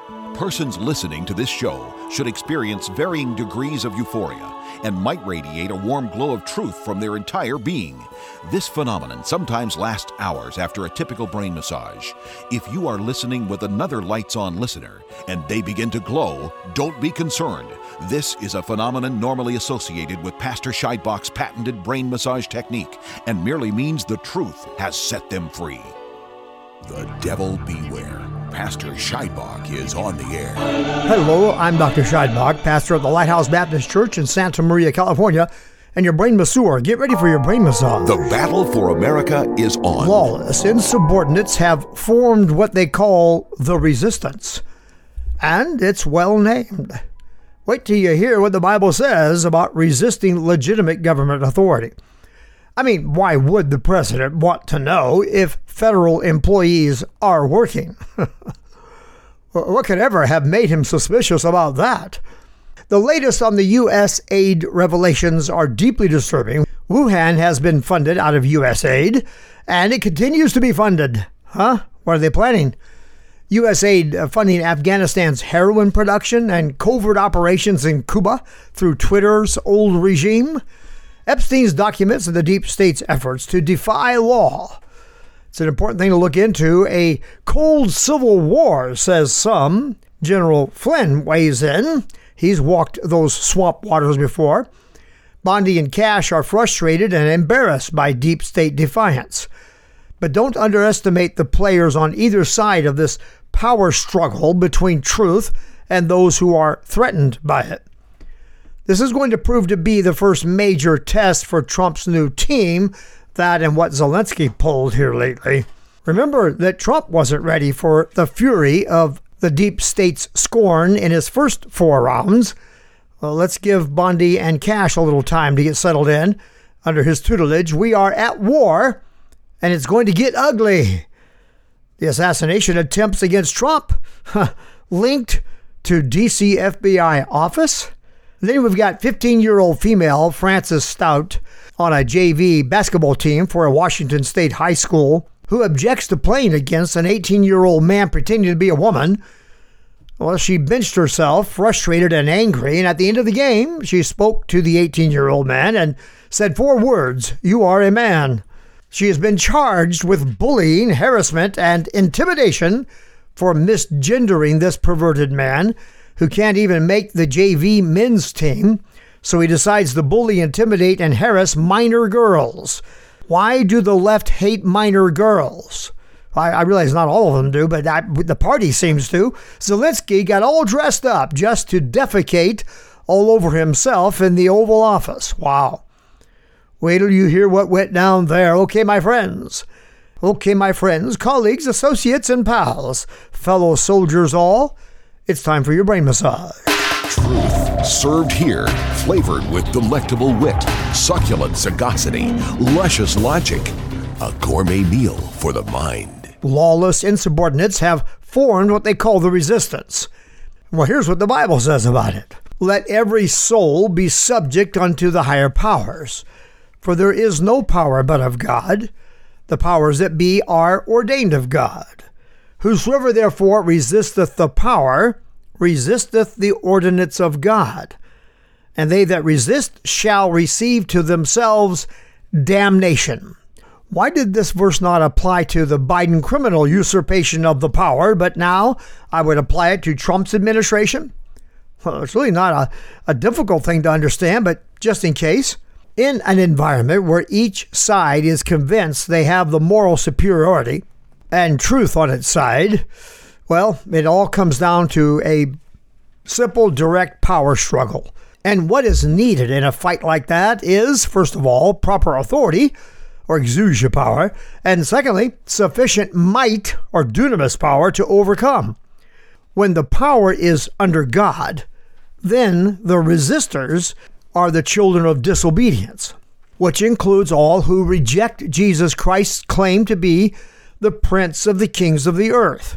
Persons listening to this show should experience varying degrees of euphoria and might radiate a warm glow of truth from their entire being. This phenomenon sometimes lasts hours after a typical brain massage. If you are listening with another lights-on listener and they begin to glow, don't be concerned. This is a phenomenon normally associated with Pastor Scheidbach's patented brain massage technique and merely means the truth has set them free. The devil beware. Pastor Scheidbach is on the air. Hello, I'm Dr. Scheidbach, pastor of the Lighthouse Baptist Church in Santa Maria, California, and your brain masseur. Get ready for your brain massage. The battle for America is on. Lawless insubordinates have formed what they call the resistance, and it's well named. Wait till you hear what the Bible says about resisting legitimate government authority. I mean, why would the president want to know if federal employees are working? What could ever have made him suspicious about that? The latest on the U.S. aid revelations are deeply disturbing. Wuhan has been funded out of U.S. aid, and it continues to be funded. What are they planning? U.S. aid funding Afghanistan's heroin production and covert operations in Cuba through Twitter's old regime. Epstein's documents and the deep state's efforts to defy law. It's an important thing to look into. A cold civil war, says some. General Flynn weighs in. He's walked those swamp waters before. Bondi and Cash are frustrated and embarrassed by deep state defiance. But don't underestimate the players on either side of this power struggle between truth and those who are threatened by it. This is going to prove to be the first major test for Trump's new team, that and what Zelensky pulled here lately. Remember that Trump wasn't ready for the fury of the deep state's scorn in his first 4 rounds. Well, let's give Bondi and Cash a little time to get settled in. Under his tutelage, we are at war, and it's going to get ugly. The assassination attempts against Trump, linked to DC FBI office. Then we've got 15-year-old female Frances Stout on a JV basketball team for a Washington State high school who objects to playing against an 18-year-old man pretending to be a woman. Well, she benched herself, frustrated and angry, and at the end of the game, she spoke to the 18-year-old man and said 4 words, "You are a man." She has been charged with bullying, harassment, and intimidation for misgendering this perverted man who can't even make the JV men's team, so he decides to bully, intimidate, and harass minor girls. Why do the left hate minor girls? I realize not all of them do, but the party seems to. Zelensky got all dressed up just to defecate all over himself in the Oval Office. Wow. Wait till you hear what went down there. Okay, my friends, colleagues, associates, and pals, fellow soldiers all, it's time for your brain massage. Truth served here, flavored with delectable wit, succulent sagacity, luscious logic. A gourmet meal for the mind. Lawless insubordinates have formed what they call the resistance. Well, here's what the Bible says about it. Let every soul be subject unto the higher powers, for there is no power but of God. The powers that be are ordained of God. Whosoever therefore resisteth the power, resisteth the ordinance of God. And they that resist shall receive to themselves damnation. Why did this verse not apply to the Biden criminal usurpation of the power, but now I would apply it to Trump's administration? Well, it's really not a difficult thing to understand, but just in case. In an environment where each side is convinced they have the moral superiority and truth on its side, well, it all comes down to a simple, direct power struggle. And what is needed in a fight like that is, first of all, proper authority, or exousia power, and secondly, sufficient might, or dunamis power, to overcome. When the power is under God, then the resistors are the children of disobedience, which includes all who reject Jesus Christ's claim to be the Prince of the Kings of the earth.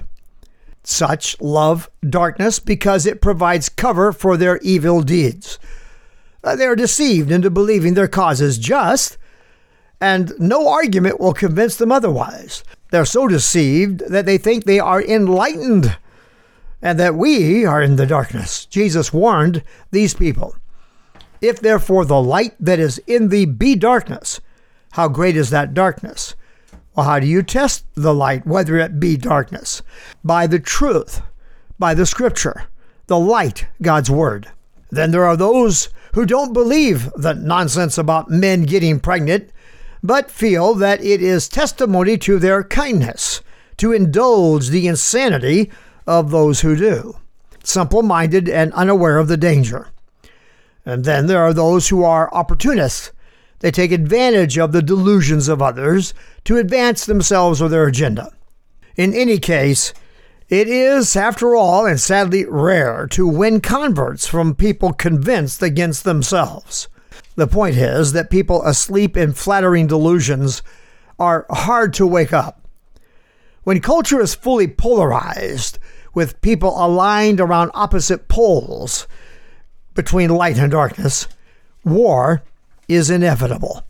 Such love darkness because it provides cover for their evil deeds. They are deceived into believing their cause is just, and no argument will convince them otherwise. They're so deceived that they think they are enlightened. and that we are in the darkness. Jesus warned these people, "If therefore the light that is in thee be darkness, how great is that darkness?" Well, how do you test the light, whether it be darkness? By the truth, by the scripture, the light, God's word. Then there are those who don't believe the nonsense about men getting pregnant, but feel that it is testimony to their kindness to indulge the insanity of those who do, simple-minded and unaware of the danger. And then there are those who are opportunists. They take advantage of the delusions of others to advance themselves or their agenda. In any case, it is, after all, and sadly rare, to win converts from people convinced against themselves. The point is that people asleep in flattering delusions are hard to wake up. When culture is fully polarized, with people aligned around opposite poles between light and darkness, war is inevitable.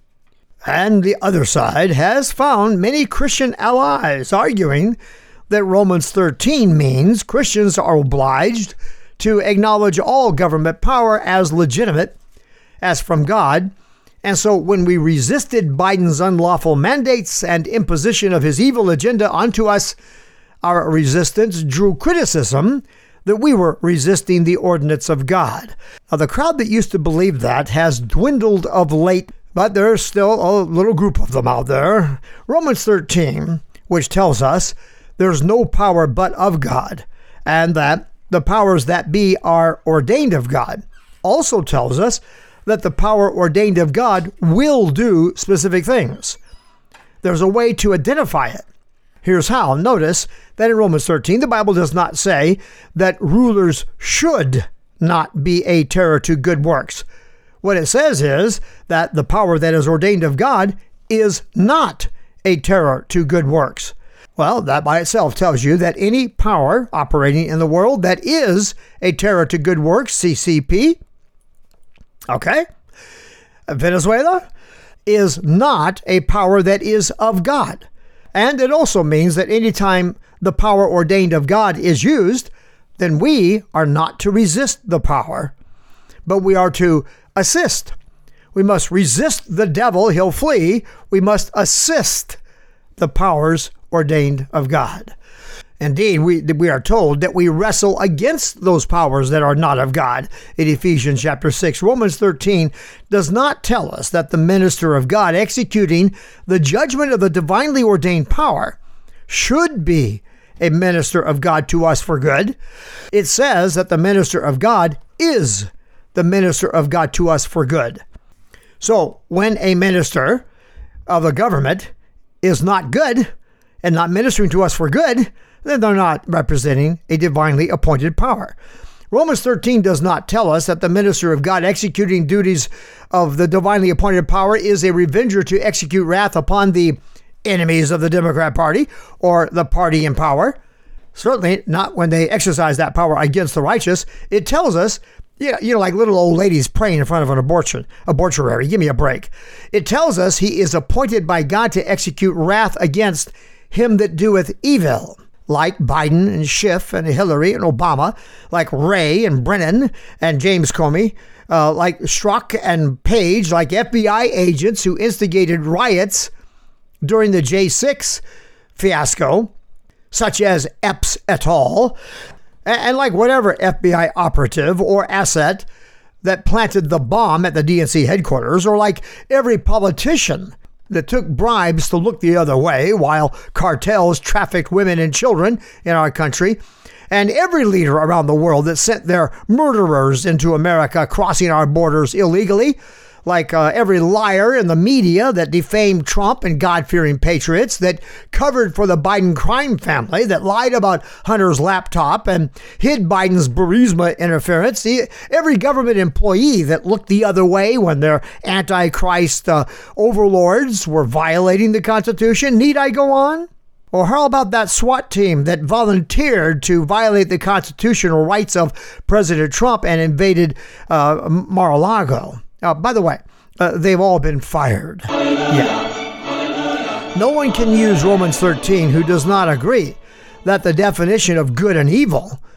And the other side has found many Christian allies arguing that Romans 13 means Christians are obliged to acknowledge all government power as legitimate, as from God. And so when we resisted Biden's unlawful mandates and imposition of his evil agenda onto us, our resistance drew criticism that we were resisting the ordinance of God. Now, the crowd that used to believe that has dwindled of late, but there's still a little group of them out there. Romans 13, which tells us there's no power but of God, and that the powers that be are ordained of God, also tells us that the power ordained of God will do specific things. There's a way to identify it. Here's how. Notice that in Romans 13, the Bible does not say that rulers should not be a terror to good works. What it says is that the power that is ordained of God is not a terror to good works. Well, that by itself tells you that any power operating in the world that is a terror to good works, CCP, okay, Venezuela, is not a power that is of God. And it also means that anytime the power ordained of God is used, then we are not to resist the power, but we are to assist. We must resist the devil, he'll flee. We must assist the powers ordained of God. Indeed, we are told that we wrestle against those powers that are not of God in Ephesians chapter 6. Romans 13 does not tell us that the minister of God executing the judgment of the divinely ordained power should be a minister of God to us for good. It says that the minister of God is the minister of God to us for good. So when a minister of the government is not good and not ministering to us for good, then they're not representing a divinely appointed power. Romans 13 does not tell us that the minister of God executing duties of the divinely appointed power is a revenger to execute wrath upon the enemies of the Democrat Party or the party in power. Certainly not when they exercise that power against the righteous. It tells us, like little old ladies praying in front of an abortuary. Give me a break. It tells us he is appointed by God to execute wrath against him that doeth evil, like Biden and Schiff and Hillary and Obama, like Wray and Brennan and James Comey, like Strzok and Page, like FBI agents who instigated riots during the J6 fiasco, such as Epps et al., and like whatever FBI operative or asset that planted the bomb at the DNC headquarters, or like every politician that took bribes to look the other way while cartels trafficked women and children in our country, and every leader around the world that sent their murderers into America crossing our borders illegally, like every liar in the media that defamed Trump and God-fearing patriots, that covered for the Biden crime family, that lied about Hunter's laptop and hid Biden's Burisma interference, every government employee that looked the other way when their antichrist overlords were violating the Constitution. Need I go on? Or how about that SWAT team that volunteered to violate the constitutional rights of President Trump and invaded Mar-a-Lago? By the way, they've all been fired. Yeah. No one can use Romans 13 who does not agree that the definition of good and evil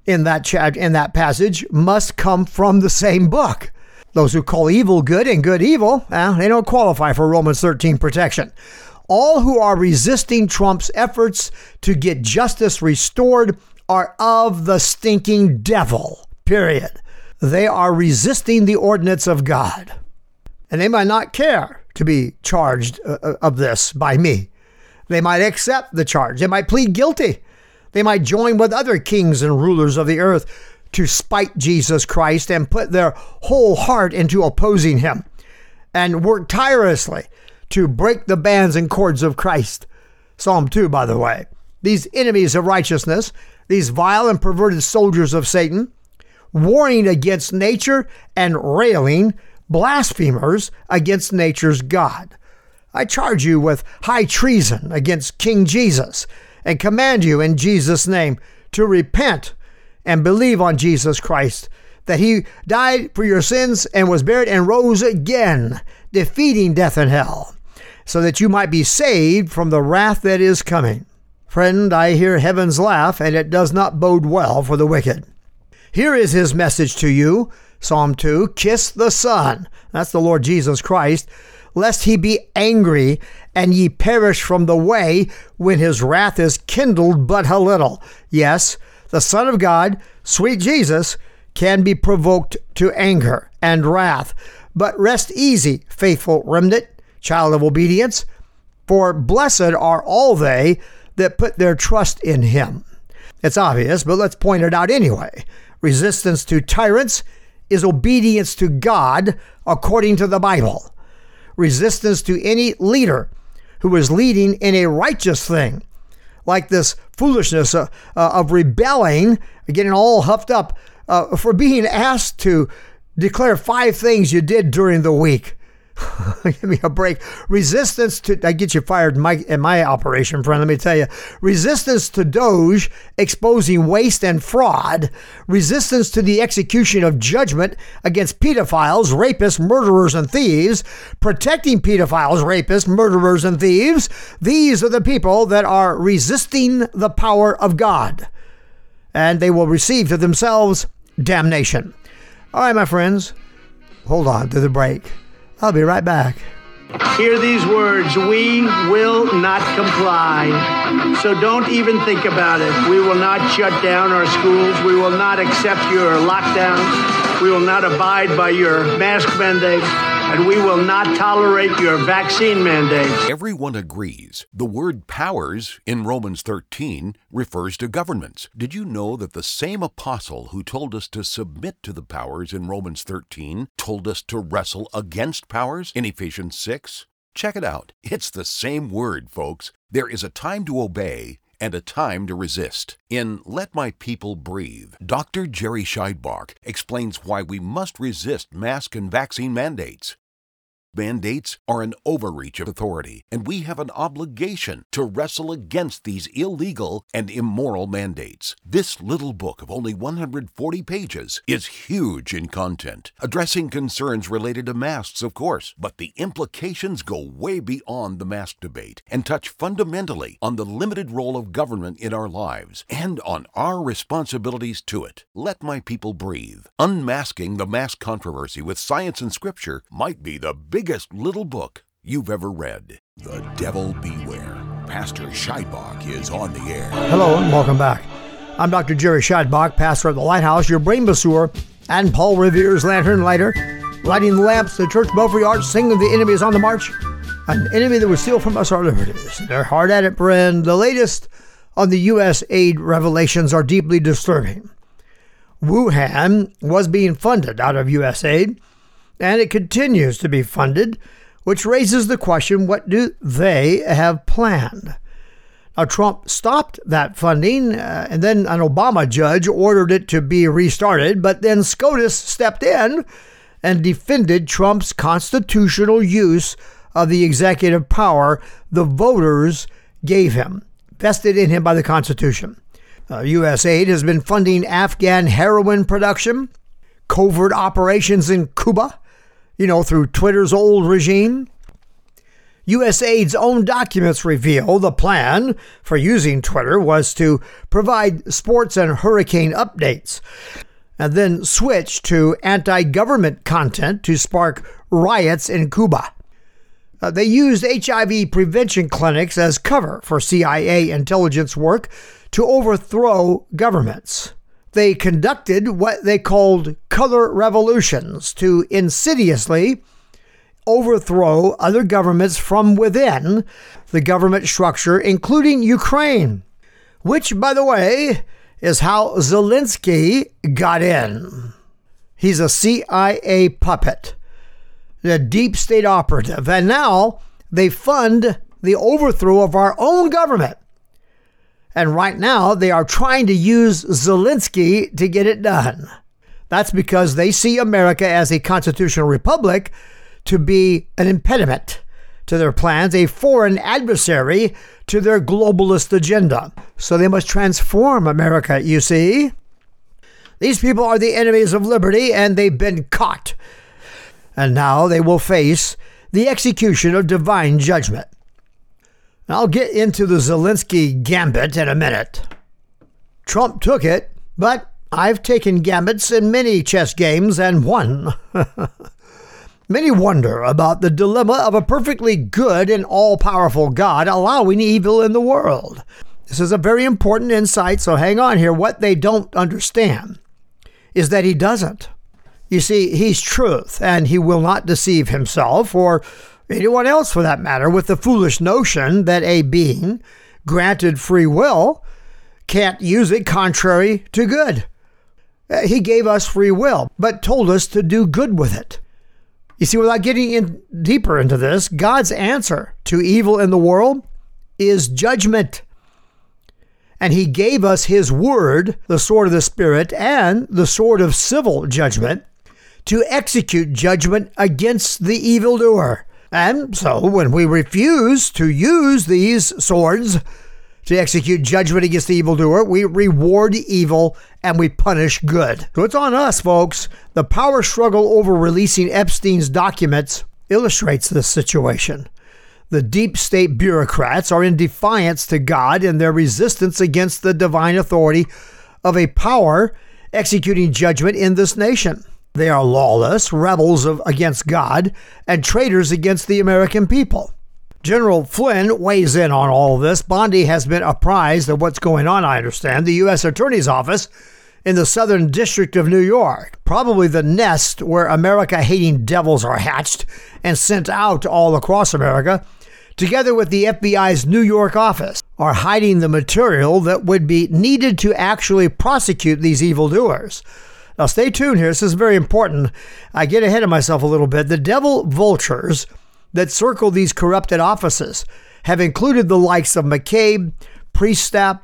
in that passage must come from the same book. Those who call evil good and good evil, they don't qualify for Romans 13 protection. All who are resisting Trump's efforts to get justice restored are of the stinking devil, period. They are resisting the ordinance of God. And they might not care to be charged of this by me. They might accept the charge. They might plead guilty. They might join with other kings and rulers of the earth to spite Jesus Christ and put their whole heart into opposing him and work tirelessly to break the bands and cords of Christ. Psalm 2, by the way. These enemies of righteousness, these vile and perverted soldiers of Satan, warring against nature and railing, blasphemers against nature's God. I charge you with high treason against King Jesus and command you in Jesus' name to repent and believe on Jesus Christ, that he died for your sins and was buried and rose again, defeating death and hell, so that you might be saved from the wrath that is coming. Friend, I hear heaven's laugh, and it does not bode well for the wicked. Here is his message to you, Psalm 2, kiss the Son, that's the Lord Jesus Christ, lest he be angry and ye perish from the way when his wrath is kindled but a little. Yes, the Son of God, sweet Jesus, can be provoked to anger and wrath. But rest easy, faithful remnant, child of obedience, for blessed are all they that put their trust in him. It's obvious, but let's point it out anyway. Resistance to tyrants is obedience to God according to the Bible. Resistance to any leader who is leading in a righteous thing, like this foolishness of rebelling, getting all huffed up for being asked to declare 5 things you did during the week. Give me a break. Resistance to, I get you fired in my operation, friend, let me tell you. Resistance to Doge exposing waste and fraud. Resistance to the execution of judgment against pedophiles, rapists, murderers, and thieves. Protecting pedophiles, rapists, murderers, and thieves. These are the people that are resisting the power of God. And they will receive to themselves damnation. All right, my friends, hold on to the break. I'll be right back. Hear these words, we will not comply. So don't even think about it. We will not shut down our schools. We will not accept your lockdowns. We will not abide by your mask mandate. And we will not tolerate your vaccine mandates. Everyone agrees the word powers in Romans 13 refers to governments. Did you know that the same apostle who told us to submit to the powers in Romans 13 told us to wrestle against powers in Ephesians 6? Check it out. It's the same word, folks. There is a time to obey and a time to resist. In Let My People Breathe, Dr. Jerry Scheidbach explains why we must resist mask and vaccine mandates. Mandates are an overreach of authority, and we have an obligation to wrestle against these illegal and immoral mandates. This little book of only 140 pages is huge in content, addressing concerns related to masks, of course, but the implications go way beyond the mask debate and touch fundamentally on the limited role of government in our lives and on our responsibilities to it. Let My People Breathe. Unmasking the mask controversy with science and scripture might be the biggest little book you've ever read. The Devil Beware. Pastor Scheidbach is on the air. Hello and welcome back. I'm Dr. Jerry Scheidbach, pastor of the Lighthouse, your brain bassour, and Paul Revere's lantern lighter, lighting the lamps, the church belfry arch, singing the enemy is on the march, an enemy that will steal from us our liberties. They're hard at it, friend. The latest on the U.S. aid revelations are deeply disturbing. Wuhan was being funded out of U.S. aid, and it continues to be funded, which raises the question, what do they have planned? Now, Trump stopped that funding, and then an Obama judge ordered it to be restarted, but then SCOTUS stepped in and defended Trump's constitutional use of the executive power the voters gave him, vested in him by the Constitution. U.S. aid has been funding Afghan heroin production, covert operations in Cuba, through Twitter's old regime. USAID's own documents reveal the plan for using Twitter was to provide sports and hurricane updates, and then switch to anti-government content to spark riots in Cuba. They used HIV prevention clinics as cover for CIA intelligence work to overthrow governments. They conducted what they called color revolutions to insidiously overthrow other governments from within the government structure, including Ukraine, which, by the way, is how Zelensky got in. He's a CIA puppet, a deep state operative, and now they fund the overthrow of our own government. And right now they are trying to use Zelensky to get it done. That's because they see America as a constitutional republic to be an impediment to their plans, a foreign adversary to their globalist agenda. So they must transform America, you see. These people are the enemies of liberty, and they've been caught. And now they will face the execution of divine judgment. I'll get into the Zelensky gambit in a minute. Trump took it, but I've taken gambits in many chess games and won. Many wonder about the dilemma of a perfectly good and all-powerful God allowing evil in the world. This is a very important insight, so hang on here. What they don't understand is that he doesn't. You see, he's truth, and he will not deceive himself or anyone else for that matter with the foolish notion that a being granted free will can't use it contrary to good. He gave us free will, but told us to do good with it. You see, without getting in deeper into this, God's answer to evil in the world is judgment. And he gave us his word, the sword of the Spirit, and the sword of civil judgment to execute judgment against the evildoer. And so when we refuse to use these swords to execute judgment against the evildoer, we reward evil and we punish good. So it's on us, folks. The power struggle over releasing Epstein's documents illustrates this situation. The deep state bureaucrats are in defiance to God in their resistance against the divine authority of a power executing judgment in this nation. They are lawless, rebels against God, and traitors against the American people. General Flynn weighs in on all of this. Bondi has been apprised of what's going on, I understand. The U.S. Attorney's Office in the Southern District of New York, probably the nest where America-hating devils are hatched and sent out all across America, together with the FBI's New York office, are hiding the material that would be needed to actually prosecute these evildoers. Now, stay tuned here. This is very important. I get ahead of myself a little bit. The devil vultures that circle these corrupted offices have included the likes of McCabe, Priestap,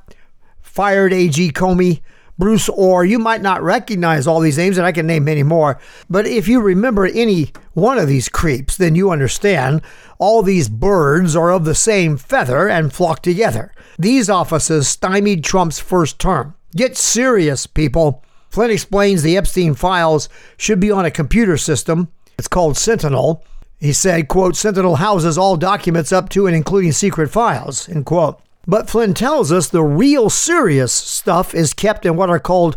fired A.G. Comey, Bruce Orr. You might not recognize all these names, and I can name many more. But if you remember any one of these creeps, then you understand all these birds are of the same feather and flock together. These offices stymied Trump's first term. Get serious, people. Flynn explains the Epstein files should be on a computer system. It's called Sentinel. He said, quote, Sentinel houses all documents up to and including secret files, end quote. But Flynn tells us the real serious stuff is kept in what are called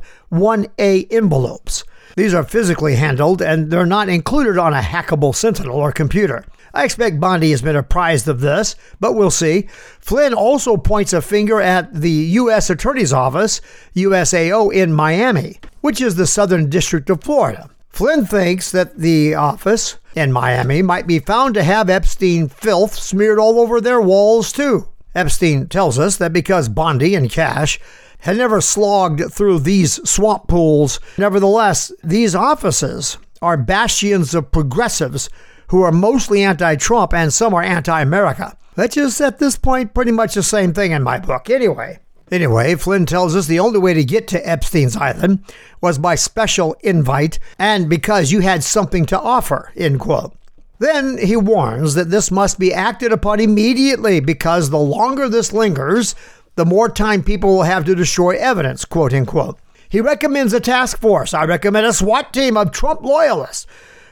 1A envelopes. These are physically handled and they're not included on a hackable Sentinel or computer. I expect Bondi has been apprised of this, but we'll see. Flynn also points a finger at the U.S. Attorney's Office, USAO, in Miami, which is the Southern District of Florida. Flynn thinks that the office in Miami might be found to have Epstein filth smeared all over their walls, too. Epstein tells us that because Bondi and Cash had never slogged through these swamp pools, nevertheless, these offices are bastions of progressives who are mostly anti-Trump and some are anti-America. That's just at this point pretty much the same thing in my book. Anyway, Flynn tells us the only way to get to Epstein's Island was by special invite and because you had something to offer, end quote. Then he warns that this must be acted upon immediately because the longer this lingers, the more time people will have to destroy evidence, quote unquote. He recommends a task force. I recommend a SWAT team of Trump loyalists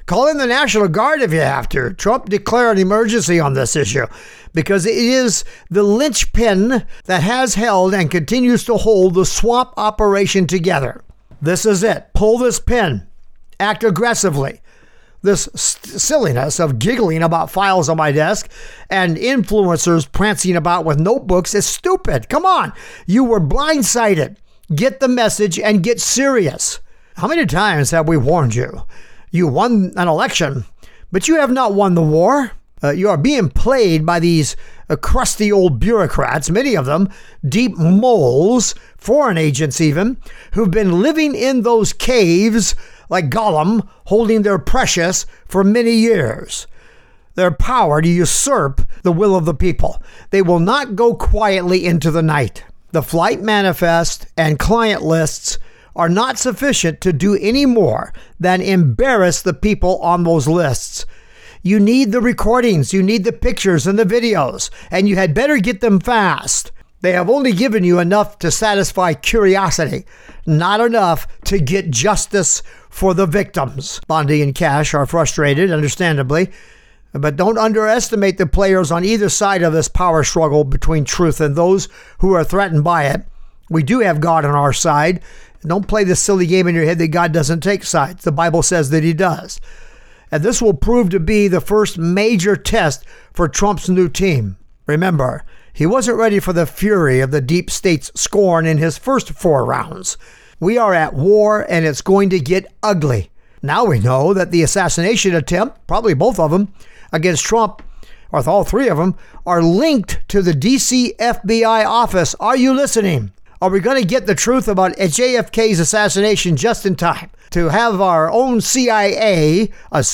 Call in the National Guard if you have to. Trump declared an emergency on this issue because it is the linchpin that has held and continues to hold the swamp operation together. This is it. Pull this pin. Act aggressively. This silliness of giggling about files on my desk and influencers prancing about with notebooks is stupid. Come on. You were blindsided. Get the message and get serious. How many times have we warned you? You won an election, but you have not won the war. You are being played by these crusty old bureaucrats, many of them deep moles, foreign agents even, who've been living in those caves like Gollum, holding their precious for many years. Their power to usurp the will of the people. They will not go quietly into the night. The flight manifest and client lists are not sufficient to do any more than embarrass the people on those lists. You need the recordings, you need the pictures and the videos, and you had better get them fast. They have only given you enough to satisfy curiosity, not enough to get justice for the victims. Bondi and Cash are frustrated, understandably, but don't underestimate the players on either side of this power struggle between truth and those who are threatened by it. We do have God on our side. Don't play this silly game in your head that God doesn't take sides. The Bible says that he does. And this will prove to be the first major test for Trump's new team. Remember, he wasn't ready for the fury of the deep state's scorn in his first 4 rounds. We are at war, and it's going to get ugly. Now we know that the assassination attempt, probably both of them, against Trump, or all 3 of them, are linked to the D.C. FBI office. Are you listening? Are we going to get the truth about JFK's assassination just in time to have our own CIA, a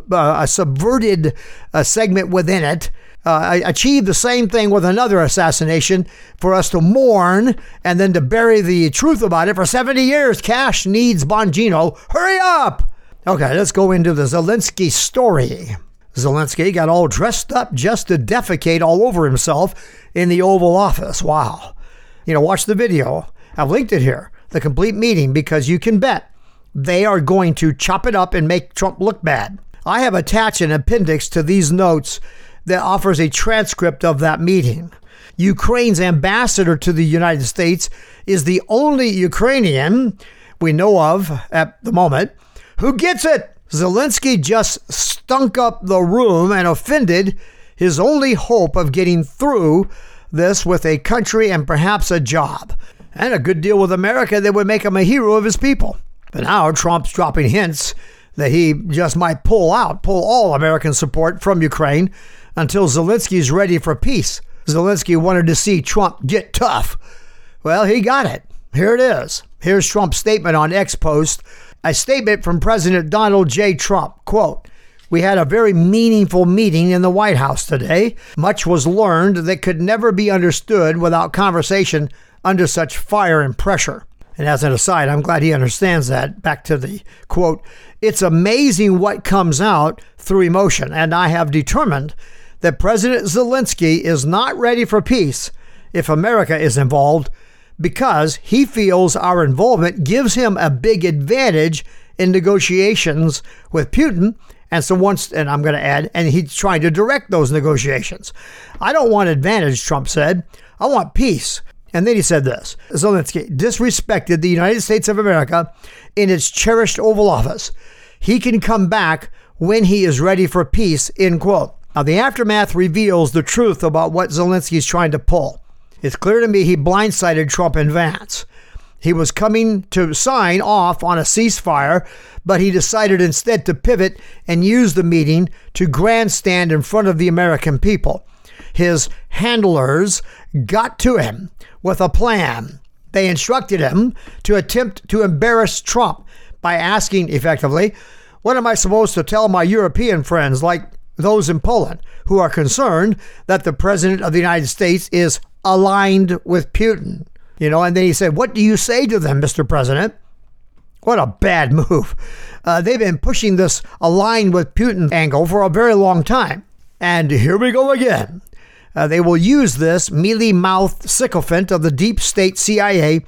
subverted segment within it, achieve the same thing with another assassination for us to mourn and then to bury the truth about it for 70 years? Cash needs Bongino. Hurry up! Okay, let's go into the Zelensky story. Zelensky got all dressed up just to defecate all over himself in the Oval Office. Wow. Watch the video. I've linked it here, the complete meeting, because you can bet they are going to chop it up and make Trump look bad. I have attached an appendix to these notes that offers a transcript of that meeting. Ukraine's ambassador to the United States is the only Ukrainian we know of at the moment who gets it. Zelensky just stunk up the room and offended his only hope of getting through this with a country and perhaps a job and a good deal with America that would make him a hero of his people. But now Trump's dropping hints that he just might pull all American support from Ukraine until Zelensky's ready for peace. Zelensky wanted to see Trump get tough. Well, he got it. Here it is. Here's Trump's statement on X post, a statement from President Donald J. Trump. Quote, "We had a very meaningful meeting in the White House today. Much was learned that could never be understood without conversation under such fire and pressure." And as an aside, I'm glad he understands that. Back to the quote, "It's amazing what comes out through emotion, and I have determined that President Zelensky is not ready for peace if America is involved because he feels our involvement gives him a big advantage in negotiations with Putin. And I'm going to add, and he's trying to direct those negotiations. I don't want advantage," Trump said. "I want peace." And then he said this: Zelensky disrespected the United States of America in its cherished Oval Office. He can come back when he is ready for peace, end quote. Now, the aftermath reveals the truth about what Zelensky's trying to pull. It's clear to me he blindsided Trump in advance. He was coming to sign off on a ceasefire, but he decided instead to pivot and use the meeting to grandstand in front of the American people. His handlers got to him with a plan. They instructed him to attempt to embarrass Trump by asking, effectively, "What am I supposed to tell my European friends, like those in Poland, who are concerned that the President of the United States is aligned with Putin?" And then he said, "What do you say to them, Mr. President?" What a bad move. They've been pushing this aligned with Putin angle for a very long time. And here we go again. They will use this mealy-mouthed sycophant of the deep state CIA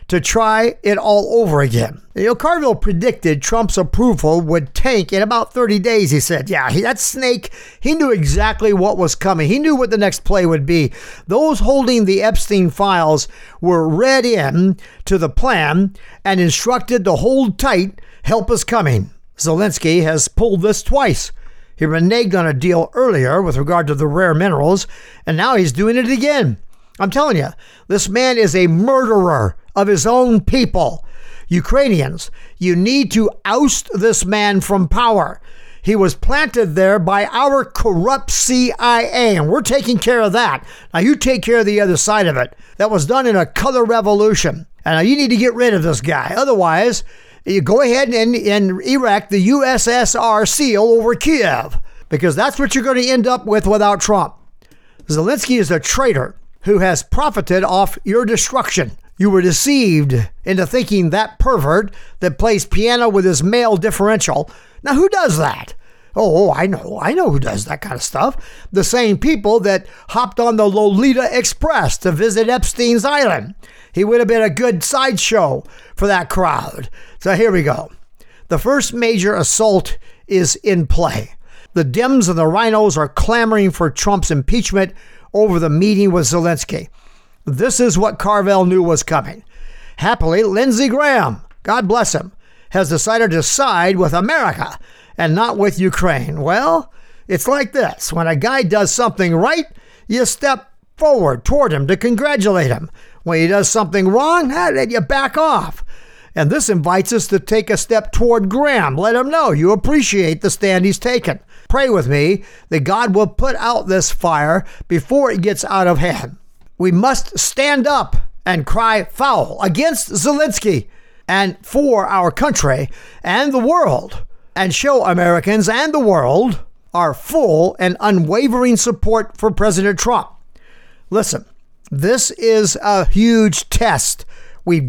to try it all over again. Carville predicted Trump's approval would tank in about 30 days, he said. Yeah, that snake, he knew exactly what was coming. He knew what the next play would be. Those holding the Epstein files were read in to the plan and instructed to hold tight, help is coming. Zelensky has pulled this twice. He reneged on a deal earlier with regard to the rare minerals, and now he's doing it again. I'm telling you, this man is a murderer of his own people. Ukrainians, you need to oust this man from power. He was planted there by our corrupt CIA, and we're taking care of that. Now you take care of the other side of it. That was done in a color revolution. And now you need to get rid of this guy. Otherwise, you go ahead and erect the USSR seal over Kiev, because that's what you're going to end up with without Trump. Zelensky is a traitor who has profited off your destruction. You were deceived into thinking that pervert that plays piano with his male differential. Now, who does that? Oh, I know who does that kind of stuff. The same people that hopped on the Lolita Express to visit Epstein's Island. He would have been a good sideshow for that crowd. So here we go. The first major assault is in play. The Dems and the Rhinos are clamoring for Trump's impeachment over the meeting with Zelensky. This is what Carville knew was coming. Happily, Lindsey Graham, God bless him, has decided to side with America and not with Ukraine. Well, it's like this. When a guy does something right, you step forward toward him to congratulate him. When he does something wrong, then you back off. And this invites us to take a step toward Graham. Let him know you appreciate the stand he's taken. Pray with me that God will put out this fire before it gets out of hand. We must stand up and cry foul against Zelensky and for our country and the world, and show Americans and the world our full and unwavering support for President Trump. Listen, this is a huge test. We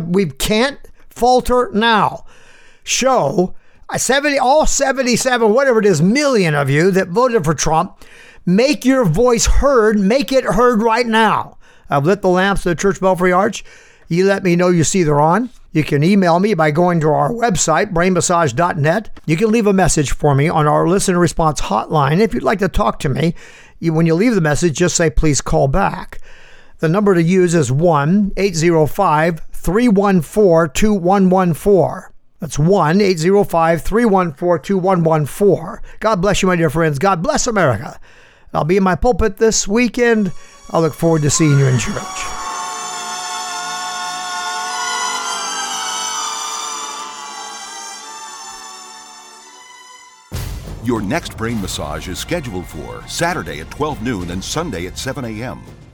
can't falter now. Show all 77, whatever it is, million of you that voted for Trump, make your voice heard. Make it heard right now. I've lit the lamps at the Church Belfry Arch. You let me know you see they're on. You can email me by going to our website, brainmassage.net. You can leave a message for me on our listener response hotline. If you'd like to talk to me, when you leave the message, just say, please call back. The number to use is 1-805-314-2114. That's 1-805-314-2114. God bless you, my dear friends. God bless America. I'll be in my pulpit this weekend. I'll look forward to seeing you in church. Your next brain massage is scheduled for Saturday at 12 noon and Sunday at 7 a.m.